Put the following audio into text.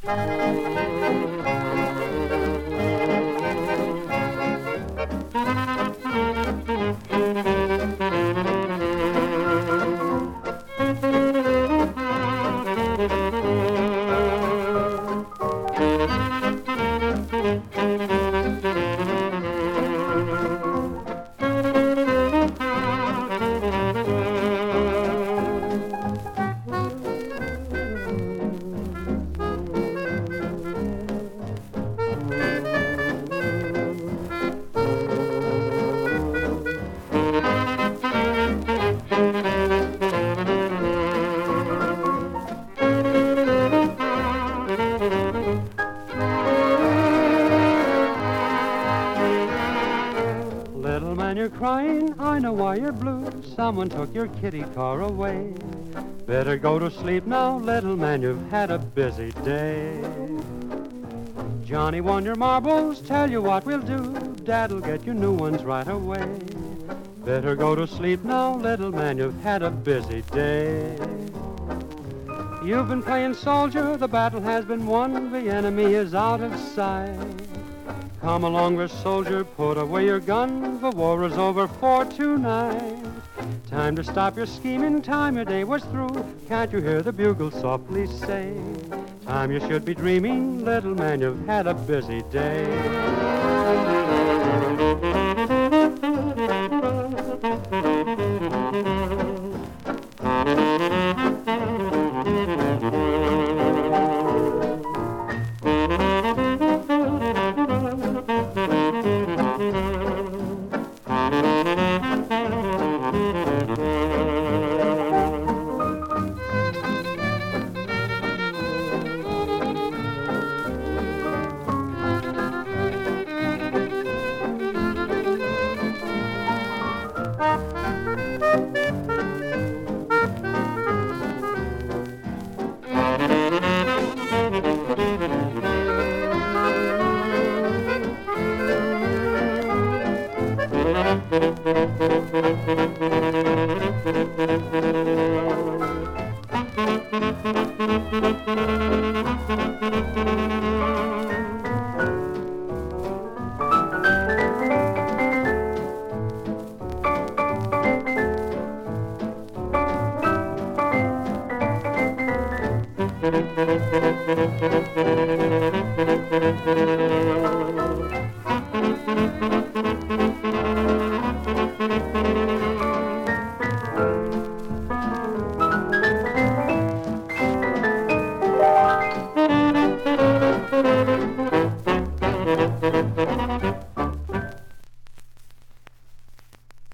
Little man, you're crying, I know why you're blue. Someone took your kitty car away. Better go to sleep now, little man, you've had a busy day. Johnny won your marbles, tell you what we'll do. Dad'll get you new ones right away. Better go to sleep now, little man, you've had a busy day. You've been playing soldier, the battle has been won, the enemy is out of sight. Come along, we're soldier, put away your gun, the war is over for tonight. Time to stop your scheming, time your day was through. Can't you hear the bugle softly say? Time you should be dreaming, little man, you've had a busy day.